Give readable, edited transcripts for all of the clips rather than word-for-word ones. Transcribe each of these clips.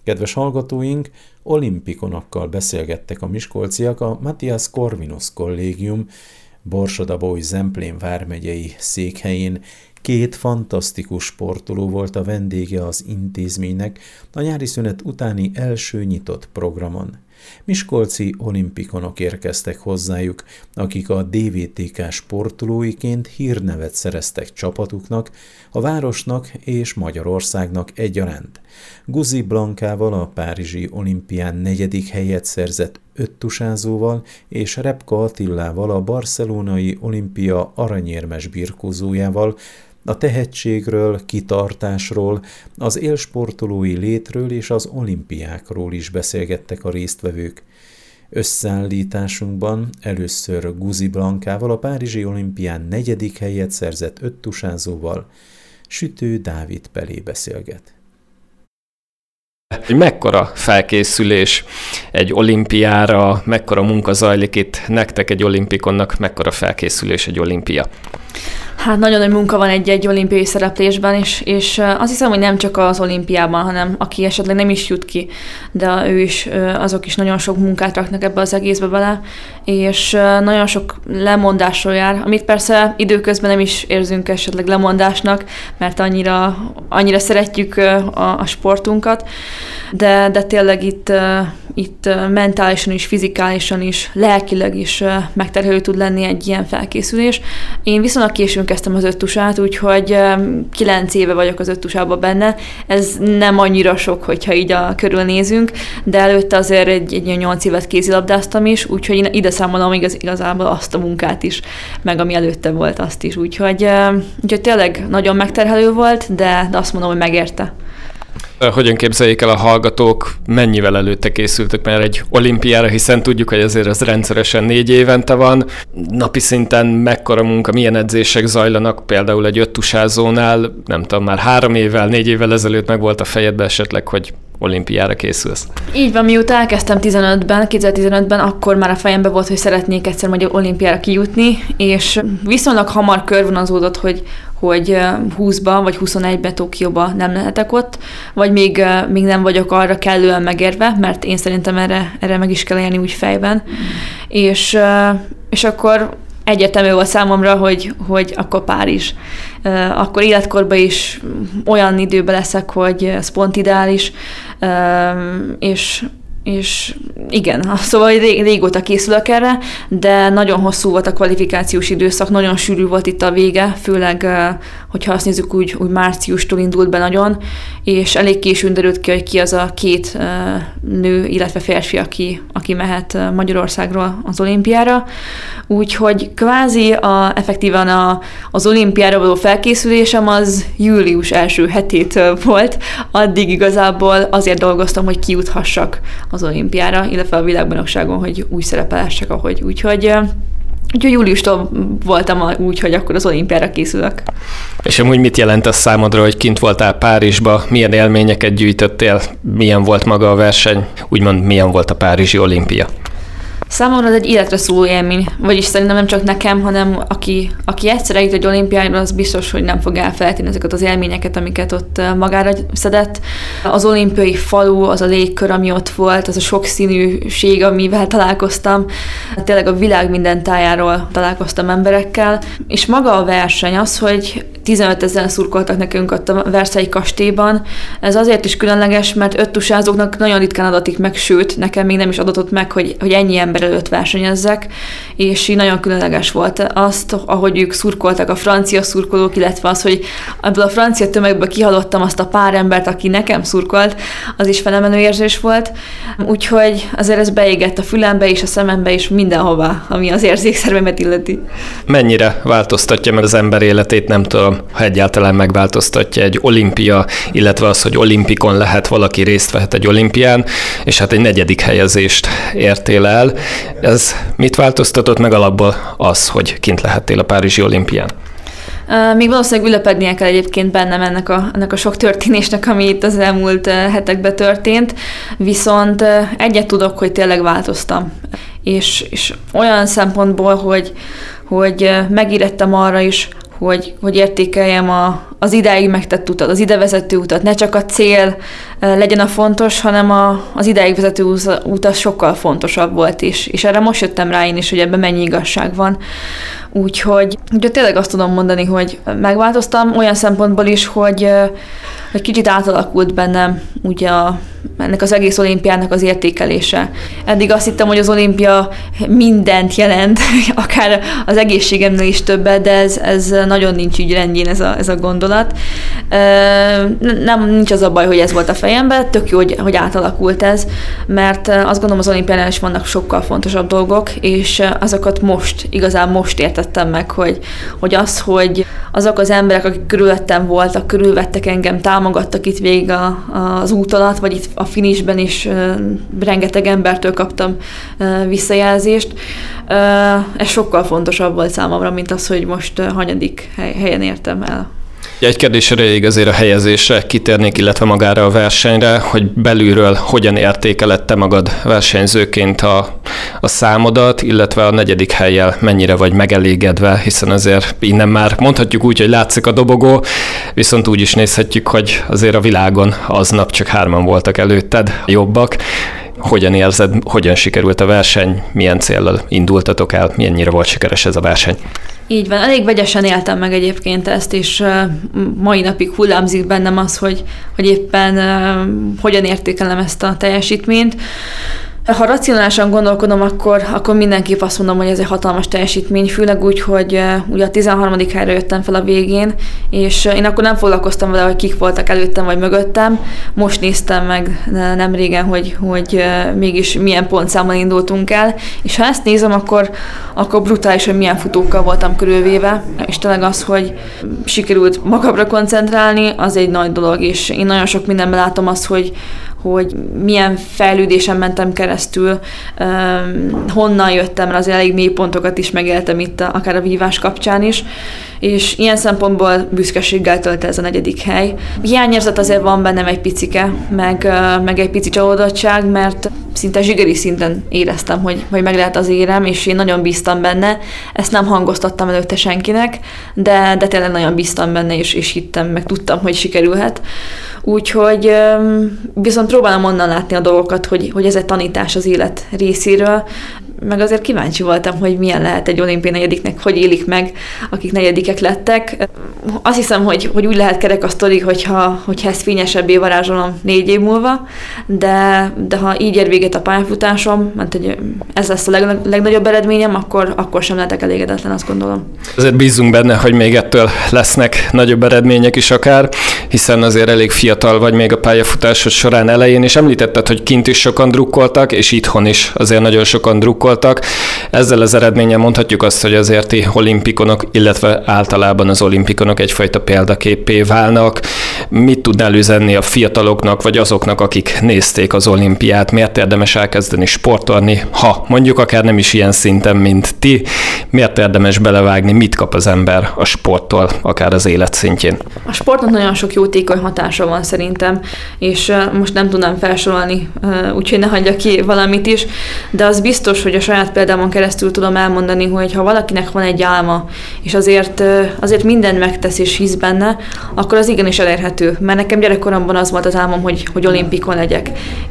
Kedves hallgatóink, olimpikonokkal beszélgettek a miskolciak a Matthias Corvinus Kollégium Borsod-Abaúj-Zemplén vármegyei székhelyén. Két fantasztikus sportoló volt a vendége az intézménynek a nyári szünet utáni első nyitott programon. Miskolci olimpikonok érkeztek hozzájuk, akik a DVTK sportolóiként hírnevet szereztek csapatuknak, a városnak és Magyarországnak egyaránt. Guzi Blankával a párizsi olimpián 4. helyet szerzett öttusázóval és Repka Attillával a barcelonai olimpia aranyérmes birkózójával a tehetségről, kitartásról, az élsportolói létről és az olimpiákról is beszélgettek a résztvevők. Összeállításunkban először Guzi Blankával, a párizsi olimpián 4. helyet szerzett öttusázóval, Sütő Dávid Pelé beszélget. Mekkora felkészülés egy olimpiára, mekkora munka zajlik itt nektek egy olimpikonnak, mekkora felkészülés egy olimpia? Hát nagyon nagy munka van egy olimpiai szereplésben, és azt hiszem, hogy nem csak az olimpiában, hanem aki esetleg nem is jut ki, de azok is nagyon sok munkát raknak ebbe az egészbe bele, és nagyon sok lemondásról jár, amit persze időközben nem is érzünk esetleg lemondásnak, mert annyira szeretjük a sportunkat, de tényleg itt mentálisan is, fizikálisan is, lelkileg is megterhelő tud lenni egy ilyen felkészülés. Én viszonylag későn kezdtem az öttusát, úgyhogy 9 éve vagyok az öttusában benne. Ez nem annyira sok, hogyha így körülnézünk, de előtte azért egy 8 évet kézilabdáztam is, úgyhogy én ide számolom igazából azt a munkát is, meg ami előtte volt azt is. Úgyhogy tényleg nagyon megterhelő volt, de azt mondom, hogy megérte. Hogyan képzeljék el a hallgatók, mennyivel előtte készültök már egy olimpiára, hiszen tudjuk, hogy azért ez rendszeresen 4 évente van. Napi szinten mekkora munka, milyen edzések zajlanak, például egy öttusázónál, nem tudom, már 3 évvel, 4 évvel ezelőtt meg volt a fejedben esetleg, hogy olimpiára készülsz. Így van, mióta elkezdtem 2015-ben, akkor már a fejemben volt, hogy szeretnék egyszer majd olimpiára kijutni, és viszonylag hamar körvonalazódott, hogy 20-ban vagy 21-ben Tokióban nem lehetek ott, vagy még nem vagyok arra kellően megérve, mert én szerintem erre meg is kell élni úgy fejben. És akkor egyértelmű volt számomra, hogy akkor Párizs. Akkor életkorban is olyan időben leszek, hogy ez pont ideális, és igen, szóval régóta készülök erre, de nagyon hosszú volt a kvalifikációs időszak, nagyon sűrű volt itt a vége, főleg, hogyha azt nézzük úgy márciustól indult be nagyon, és elég későn derült ki, hogy ki az a 2 nő, illetve férfi, aki mehet Magyarországról az olimpiára. Úgyhogy kvázi effektívan az olimpiára való felkészülésem az július első hetét volt, addig igazából azért dolgoztam, hogy kijuthassak az olimpiára, illetve a világbajnokságon, hogy úgy szerepelhessek, ahogy. Úgyhogy júliustól voltam úgy, hogy akkor az olimpiára készülök. És amúgy mit jelent ez számodra, hogy kint voltál Párizsba, milyen élményeket gyűjtöttél, milyen volt maga a verseny, úgymond milyen volt a párizsi olimpia? Számomra ez egy életre szóló élmény, vagyis szerintem nem csak nekem, hanem aki egyszer eljut egy olimpiára, az biztos, hogy nem fog elfelejteni ezeket az élményeket, amiket ott magára szedett. Az olimpiai falu, az a légkör, ami ott volt, az a sokszínűség, amivel találkoztam. Tényleg a világ minden tájáról találkoztam emberekkel, és maga a verseny az, hogy 15 000 szurkoltak nekünk ott a Versailles kastélyban. Ez azért is különleges, mert öttusázóknak nagyon ritkán adatik meg, sőt, nekem még nem is adatott meg, hogy ennyi ember előtt versenyezzek, és így nagyon különleges volt azt, ahogy ők szurkoltak, a francia szurkolók, illetve az, hogy ebből a francia tömegből kihallottam azt a pár embert, aki nekem szurkolt, az is felemelő érzés volt. Úgyhogy azért ez beégett a fülembe és a szemembe is mindenhová, ami az érzékszervemet illeti. Mennyire változtatja meg az ember életét, nem tudom, ha egyáltalán megváltoztatja egy olimpia, illetve az, hogy olimpikon lehet, valaki részt vehet egy olimpián, és hát egy 4. helyezést értél el. Ez mit változtatott meg alapból az, hogy kint lehettél a párizsi olimpián? Még valószínűleg ülepednie kell egyébként bennem ennek a sok történésnek, ami itt az elmúlt hetekben történt, viszont egyet tudok, hogy tényleg változtam. És olyan szempontból, hogy megérettem arra is, hogy értékeljem az idáig megtett utat, az ide vezető utat, ne csak a cél legyen a fontos, hanem az ideig vezető út az sokkal fontosabb volt is. És erre most jöttem rá én is, hogy ebben mennyi igazság van. Úgyhogy tényleg azt tudom mondani, hogy megváltoztam olyan szempontból is, hogy kicsit átalakult bennem ugye ennek az egész olimpiának az értékelése. Eddig azt hittem, hogy az olimpia mindent jelent, akár az egészségemnél is többet, de ez nagyon nincs így rendjén ez a gondolat. Nincs az a baj, hogy ez volt a fejemben, tök jó, hogy átalakult ez, mert azt gondolom az olimpiánál is vannak sokkal fontosabb dolgok, és azokat igazán most értettem meg, hogy azok az emberek, akik körülöttem voltak, körülvettek engem, támogattak itt végig az út alatt, vagy itt a finishben is rengeteg embertől kaptam visszajelzést. Ez sokkal fontosabb volt számomra, mint az, hogy most hanyadik helyen értem el. Egy kérdés erejéig azért a helyezésre kitérnék, illetve magára a versenyre, hogy belülről hogyan értékeled te magad versenyzőként a számodat, illetve a 4. hellyel mennyire vagy megelégedve, hiszen azért innen már mondhatjuk úgy, hogy látszik a dobogó, viszont úgy is nézhetjük, hogy azért a világon aznap csak 3 voltak előtted jobbak. Hogyan érzed, hogyan sikerült a verseny, milyen céllal indultatok el, mennyire volt sikeres ez a verseny? Így van, elég vegyesen éltem meg egyébként ezt, és mai napig hullámzik bennem az, hogy éppen hogyan értékelem ezt a teljesítményt. Ha racionálisan gondolkodom, akkor mindenképp azt mondom, hogy ez egy hatalmas teljesítmény, főleg úgy, hogy ugye a 13. helyre jöttem fel a végén, és én akkor nem foglalkoztam vele, hogy kik voltak előttem vagy mögöttem. Most néztem meg nem régen, hogy mégis milyen pontszámmal indultunk el, és ha ezt nézem, akkor brutális, hogy milyen futókkal voltam körülvéve, és tényleg az, hogy sikerült magamra koncentrálni, az egy nagy dolog, és én nagyon sok mindenben látom azt, hogy milyen fejlődésen mentem keresztül, honnan jöttem, mert azért elég mély pontokat is megéltem itt, akár a vívás kapcsán is, és ilyen büszkeséggel tölt ez a 4. hely. Hiányérzet azért van bennem egy picike, meg egy pici csalódottság, mert szinte zsigeri szinten éreztem, hogy meg lehet az érem, és én nagyon bíztam benne. Ezt nem hangoztattam előtte senkinek, de tényleg nagyon bíztam benne, és hittem, meg tudtam, hogy sikerülhet. Úgyhogy viszont próbálom onnan látni a dolgokat, hogy ez egy tanítás az élet részéről, meg azért kíváncsi voltam, hogy milyen lehet egy olimpiai 4. hogy élik meg, akik 4. lettek. Azt hiszem, hogy úgy lehet kerek a sztori, hogyha ezt fényesebbé varázsolom 4 év múlva, de ha így ér véget a pályafutásom, mert hogy ez lesz a legnagyobb eredményem, akkor sem lehetek elégedetlen, azt gondolom. Azért bízunk benne, hogy még ettől lesznek nagyobb eredmények is akár, hiszen azért elég fiatal vagy még a pályafutásod során elején, és említetted, hogy kint is sokan drukkoltak, és itthon is azért nagyon sokan drukkoltak. Ezzel az eredménnyel mondhatjuk azt, hogy azért ti olimpikonok, illetve általában az olimpikonok egyfajta példaképpé válnak. Mit tudnál üzenni a fiataloknak, vagy azoknak, akik nézték az olimpiát? Miért érdemes elkezdeni sportolni, ha mondjuk akár nem is ilyen szinten, mint ti? Miért érdemes belevágni? Mit kap az ember a sporttól, akár az élet szintjén? A sportnak nagyon sok jótékony hatása van szerintem, és most nem tudnám felsorolni, úgyhogy ne hagyja ki valamit is, de az biztos, hogy a saját példámon keresztül tudom elmondani, hogy ha valakinek van egy álma, és azért mindent megtesz és hisz benne, akkor az igenis elérhető. Mert nekem gyerekkoromban az volt az álmom, hogy olimpikon legyek.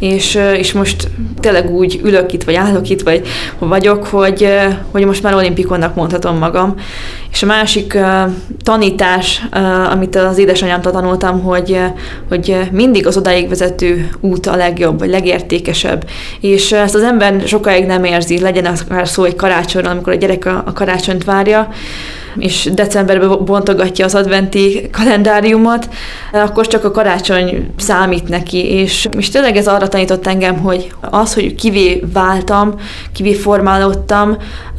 És most tényleg úgy ülök itt, vagy állok itt, vagy vagyok, hogy most már olimpikonnak mondhatom magam. És a másik tanítás, amit az édesanyámtól tanultam, hogy mindig az odáig vezető út a legjobb, vagy legértékesebb. És ezt az ember sokáig nem érzi, legyen akár szó egy karácsonyról, amikor a gyerek a karácsonyt várja, és decemberben bontogatja az adventi kalendáriumot, akkor csak a karácsony számít neki, és tényleg ez arra tanított engem, hogy az, hogy kivé váltam, kivé formálódtam,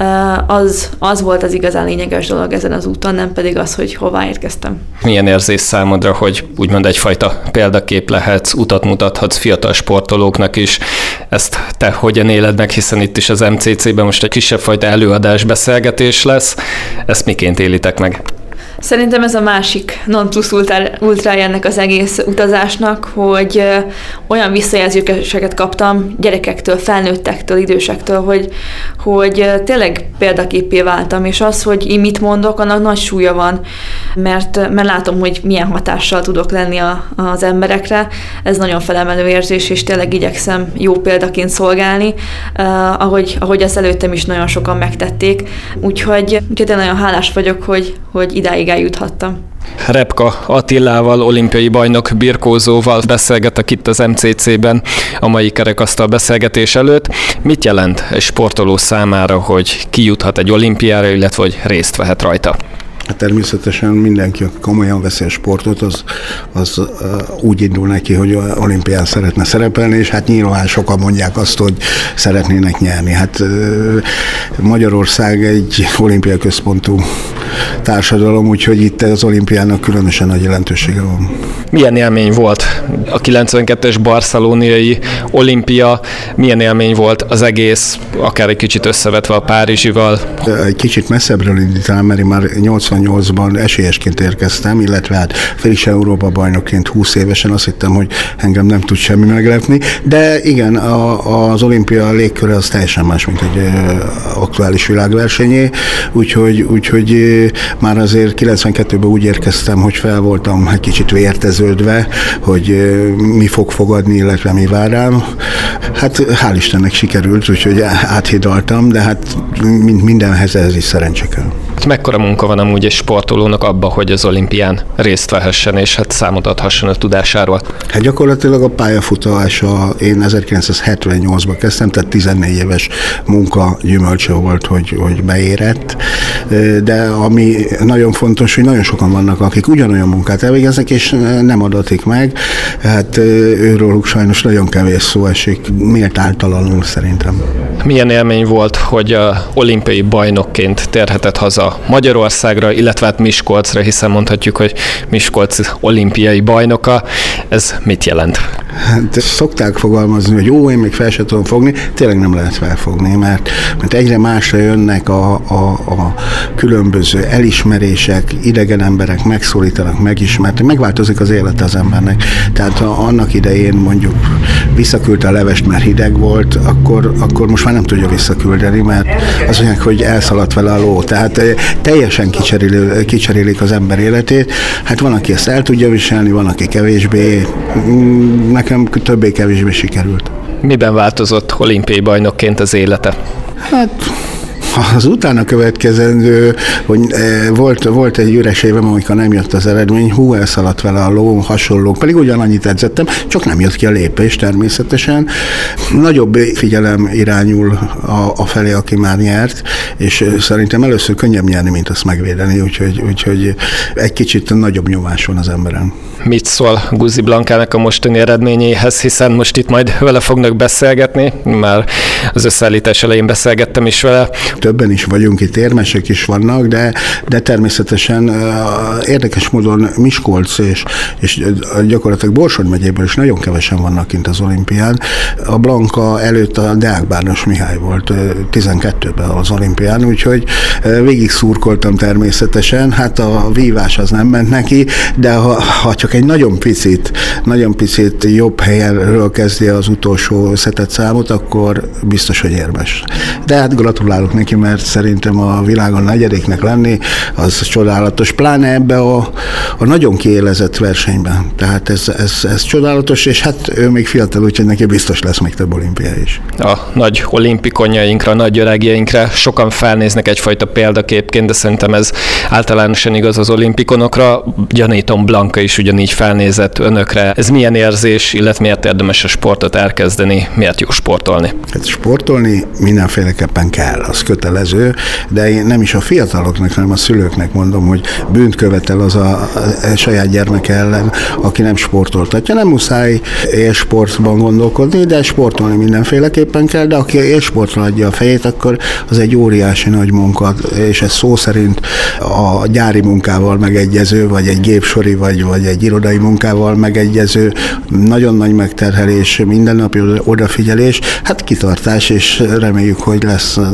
az volt az igazán lényeges dolog ezen az úton, nem pedig az, hogy hová érkeztem. Milyen érzés számodra, hogy úgymond egyfajta példakép lehetsz, utat mutathatsz fiatal sportolóknak is, ezt te hogyan éled meg, hiszen itt is az MCC-ben most egy kisebb fajta előadás, beszélgetés lesz, ezt miként élitek meg? Szerintem ez a másik non plus ultrája ennek az egész utazásnak, hogy olyan visszajelzéseket kaptam gyerekektől, felnőttektől, idősektől, hogy tényleg példaképpé váltam, és az, hogy én mit mondok, annak nagy súlya van, mert látom, hogy milyen hatással tudok lenni az emberekre. Ez nagyon felemelő érzés, és tényleg igyekszem jó példaként szolgálni, ahogy ezt előttem is nagyon sokan megtették. Úgyhogy én nagyon hálás vagyok, hogy idáig eljuthattam. Repka Attilával, olimpiai bajnok birkózóval beszélgetek itt az MCC-ben a mai kerekasztal beszélgetés előtt. Mit jelent egy sportoló számára, hogy kijuthat egy olimpiára, illetve hogy részt vehet rajta? Hát természetesen mindenki, aki komolyan veszi a sportot, az úgy indul neki, hogy olimpián szeretne szerepelni, és hát nyilván sokan mondják azt, hogy szeretnének nyerni. Hát Magyarország egy olimpiai központú társadalom, úgyhogy itt az olimpiának különösen nagy jelentősége van. Milyen élmény volt a 92-es barcelonai olimpia, milyen élmény volt az egész, akár egy kicsit összevetve a párizsival? Egy kicsit messzebbről indítanám, mert én már 88-ban esélyesként érkeztem, illetve hát félig Európa bajnokként 20 évesen, azt hittem, hogy engem nem tud semmi meglepni, de igen, az olimpia légköre az teljesen más, mint egy aktuális világversenyé, úgyhogy már azért 92-ben úgy érkeztem, hogy fel voltam egy kicsit vérteződve, hogy mi fog fogadni, illetve mi vár rám. Hát hál' Istennek sikerült, úgyhogy áthidaltam, de hát mindenhez ez is szerencse kell. Mekkora munka van amúgy egy sportolónak abban, hogy az olimpián részt vehessen, és hát számot adhasson a tudásáról? Hát gyakorlatilag a pályafutása, én 1978-ban kezdtem, tehát 14 éves munka gyümölcse volt, hogy beérett, de ami nagyon fontos, hogy nagyon sokan vannak, akik ugyanolyan munkát elvégeznek, és nem adatik meg, hát őróluk sajnos nagyon kevés szó esik, méltánytalanul szerintem. Milyen élmény volt, hogy olimpiai bajnokként térhetett haza Magyarországra, illetve hát Miskolcra, hiszen mondhatjuk, hogy Miskolc olimpiai bajnoka. Ez mit jelent? Hát szokták fogalmazni, hogy én még fel sem tudom fogni, tényleg nem lehet felfogni, mert egyre másra jönnek a különböző elismerések, idegen emberek megszólítanak, megismertek, megváltozik az élete az embernek. Tehát ha annak idején mondjuk visszaküldte a levest, mert hideg volt, akkor most már nem tudja visszaküldeni, mert az mondják, hogy elszaladt vele a ló. Tehát teljesen kicserélik az ember életét. Hát van, aki ezt el tudja viselni, van, aki kevésbé. Nekem többé-kevésbé sikerült. Miben változott olimpiai bajnokként az élete? Hát az utána következendő, hogy volt egy üres évem, amikor nem jött az eredmény, elszaladt vele a ló, hasonlók, pedig ugyanannyit edzettem, csak nem jött ki a lépés természetesen. Nagyobb figyelem irányul a felé, aki már nyert, és szerintem először könnyebb nyerni, mint azt megvédeni, úgyhogy egy kicsit nagyobb nyomás van az emberen. Mit szól Guzi Blankának a mostani eredményéhez, hiszen most itt majd vele fognak beszélgetni, már az összeállítás elején beszélgettem is vele. Többen is vagyunk itt, érmesek is vannak, de természetesen érdekes módon Miskolc és gyakorlatilag Borsod megyéből is nagyon kevesen vannak kint az olimpián. A Blanka előtt a Deák Bárnos Mihály volt 12-ben az olimpián, úgyhogy végig szurkoltam természetesen, hát a vívás az nem ment neki, de ha csak egy nagyon picit jobb helyenről kezdje az utolsó szetett számot, akkor biztos, hogy érmes. De hát gratulálok neki, mert szerintem a világon negyediknek lenni, az csodálatos, pláne ebbe a nagyon kiélezett versenyben. Tehát ez csodálatos, és hát ő még fiatal, úgyhogy neki biztos lesz még több olimpia is. A nagy olimpikonjainkra, nagy öregjeinkre sokan felnéznek egyfajta példaképként, de szerintem ez általánosan igaz az olimpikonokra. Gyanítom, Blanka is ugyanígy felnézett önökre. Ez milyen érzés, illetve miért érdemes a sportot elkezdeni, miért jó sportolni? Hát sportolni mindenféleképpen kell, az kötelező, de én nem is a fiataloknak, hanem a szülőknek mondom, hogy bűnt követel az a saját gyermeke ellen, aki nem sportoltatja. Nem muszáj élsportban gondolkodni, de sportolni mindenféleképpen kell, de aki élsportra adja a fejét, akkor az egy óriási nagy munka, és ez szó szerint a gyári munkával megegyező, vagy egy gépsori, vagy egy irodai munkával megegyező, nagyon nagy megterhelés, mindennapi odafigyelés, hát kitartás, és reméljük, hogy lesz nagyon sok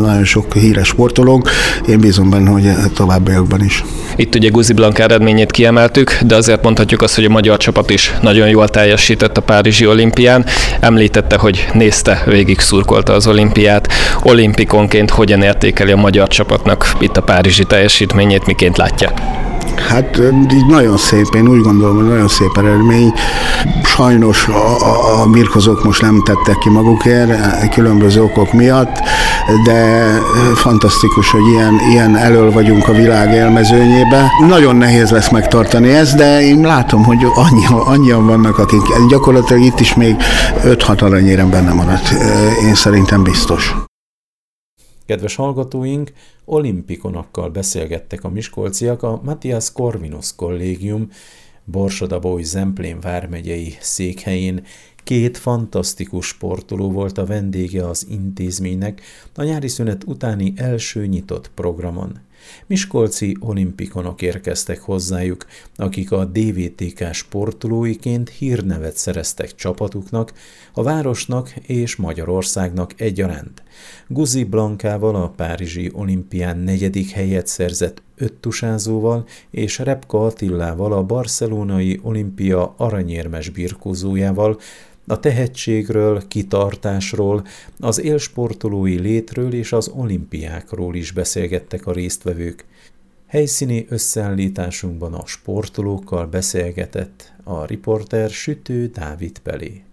híres sportolók. Én bízom benne, hogy továbbiakban is. Itt ugye Guzi Blanka eredményét kiemeltük, de azért mondhatjuk azt, hogy a magyar csapat is nagyon jól teljesített a párizsi olimpián. Említette, hogy nézte, végig szurkolta az olimpiát. Olimpikonként hogyan értékeli a magyar csapatnak itt a párizsi teljesítményét, miként látja? Hát így nagyon szép, én úgy gondolom, hogy nagyon szép eredmény. Sajnos a birkozók most nem tettek ki magukért, különböző okok miatt, de fantasztikus, hogy ilyen elől vagyunk a világ élmezőnyébe. Nagyon nehéz lesz megtartani ezt, de én látom, hogy annyian vannak, akik gyakorlatilag itt is még 5-6 aranyérem benne maradt. Én szerintem biztos. Kedves hallgatóink, olimpikonokkal beszélgettek a miskolciak a Matthias Corvinus Kollégium Borsod-Abaúj-Zemplén vármegyei székhelyén. 2 fantasztikus sportoló volt a vendége az intézménynek a nyári szünet utáni első nyitott programon. Miskolci olimpikonok érkeztek hozzájuk, akik a DVTK sportolóiként hírnevet szereztek csapatuknak, a városnak és Magyarországnak egyaránt. Guzi Blankával a párizsi olimpián 4. helyet szerzett 5 tusázóval és Repka Attillával a barcelonai olimpia aranyérmes birkózójával a tehetségről, kitartásról, az élsportolói létről és az olimpiákról is beszélgettek a résztvevők. Helyszíni összeállításunkban a sportolókkal beszélgetett a riporter Sütő Dávid Pelé.